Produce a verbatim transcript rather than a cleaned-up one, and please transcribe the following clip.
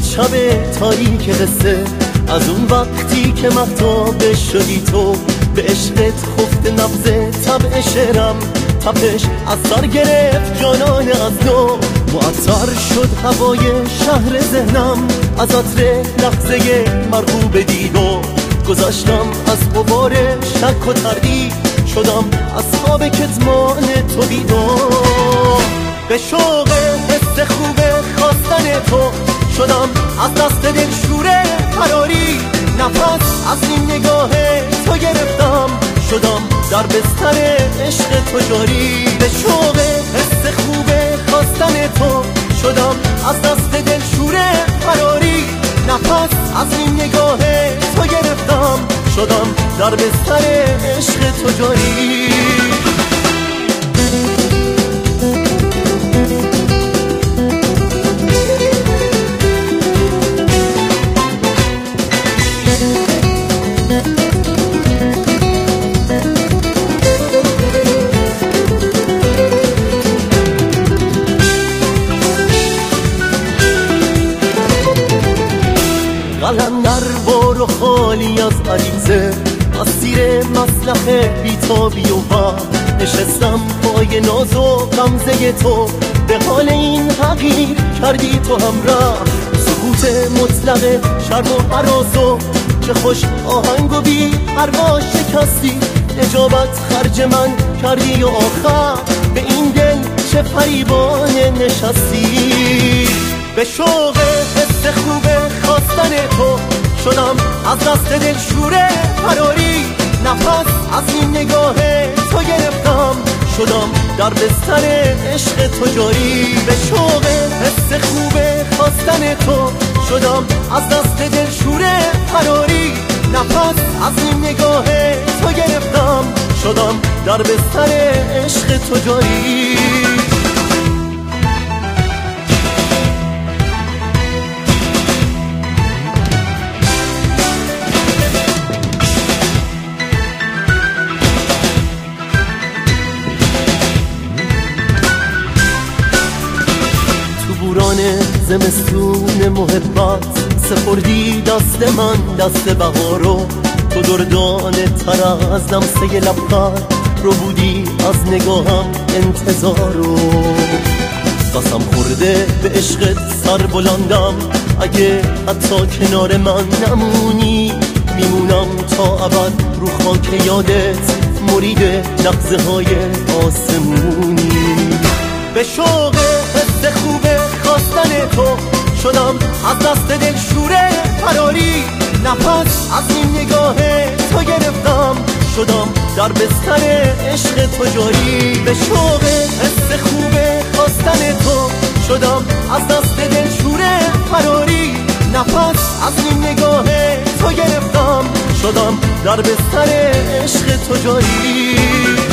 شب تاریک قصه، از اون وقتی که مهتاب شدی تو، به عشقت خفت نبض طبع شعرم، تپش از سر گرفت جانان از نو، معطر شد هوای شهر ذهنم، از عطر لحظه مرغوب دیدو، گذشتم از غبار شک و تردید، شدم اصحاب کتمان تو بیدار، به شوق حس خوب خواستن تو، شدم از دست دل شوره فراری، نفس از این نگاه تو گرفتم، شدم در بستر عشق تو جاری، به شوق حس خوب خواستن تو، شدم از دست دل شوره فراری، نفس از این نگاه تو گرفتم، شدم در بستر عشق تو جاری. قلندر بار و خالی از عریضه، اسیر مسلخ بیتابی و ها، نشستم پای ناز و غمزه تو، به حال این حقیر کردی تو همراه، سکوت مطلق شرم و حراس و چه خوش آهنگ و بی پروا شکستی، اجابت خرج من کردی و آخر به این دل چه فریبانه نشستی، به شوق حس خوب خواستن تو، شدم از دست دل شوره فراری، نفس از این نگاه تو گرفتم، شدم در بستر عشق تو جاری، به شوق حس خوب خواستن تو، شدم از دست دل شوره فراری، نفس از این نگاه تو گرفتم، شدم در بستر عشق تو جاری. بوران زمستون محبت، سپردی دست من دست بهارو، تو دردان تر از لمسه لبخند رو بودی از نگاهم انتظارو، قسم خورده به عشقت سر بلندم، اگه حتی کنار من نمونی، میمونم تا ابد رو خاک یادت، مرید لحظه های آسمونی، به شوق حس خوب خواستن تو، شدم از دست دل شوره فراری، نفس از این نگاه تو گرفتم، شدم در بستر عشق تو جاری، به شوق حس خوب خواستن تو، شدم از دست دل شوره فراری، نفس از این نگاه تو گرفتم، شدم در بستر عشق تو جاری.